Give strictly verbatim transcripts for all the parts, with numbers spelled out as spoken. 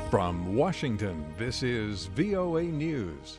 From Washington, this is V O A News.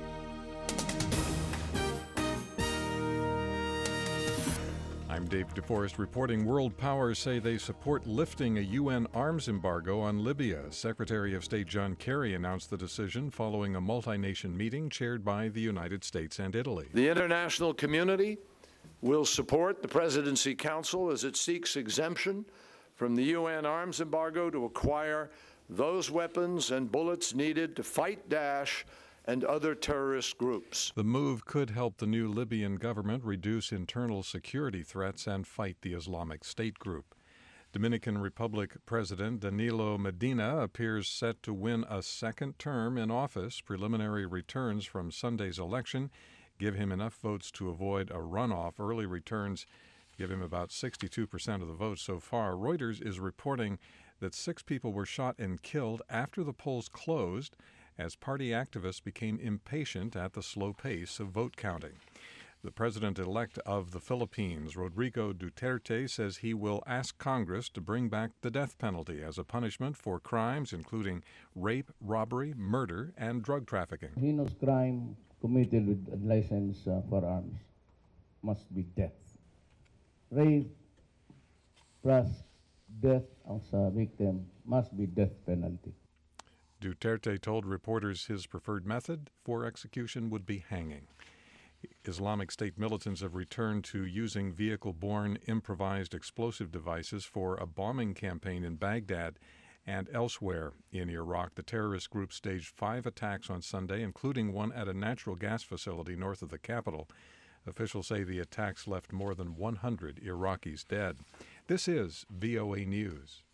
I'm Dave DeForest reporting world powers say they support lifting a U N arms embargo on Libya. Secretary of State John Kerry announced the decision following a multi-nation meeting chaired by the United States and Italy. The international community will support the Presidency Council as it seeks exemption from the U N arms embargo to acquire those weapons and bullets needed to fight Daesh and other terrorist groups. The move could help the new Libyan government reduce internal security threats and fight the Islamic State group. Dominican Republic President Danilo Medina appears set to win a second term in office. Preliminary returns from Sunday's election give him enough votes to avoid a runoff. Early returns give him about sixty-two percent of the votes so far. Reuters is reporting that six people were shot and killed after the polls closed as party activists became impatient at the slow pace of vote counting. The president-elect of the Philippines, Rodrigo Duterte, says he will ask Congress to bring back the death penalty as a punishment for crimes including rape, robbery, murder, and drug trafficking. Heinous crime committed with unlicensed uh, firearms must be death. Rape plus death of a victim must be death penalty. Duterte told reporters his preferred method for execution would be hanging. Islamic State militants have returned to using vehicle-borne improvised explosive devices for a bombing campaign in Baghdad and elsewhere in Iraq. The terrorist group staged five attacks on Sunday, including one at a natural gas facility north of the capital. Officials say the attacks left more than one hundred Iraqis dead. This is V O A News.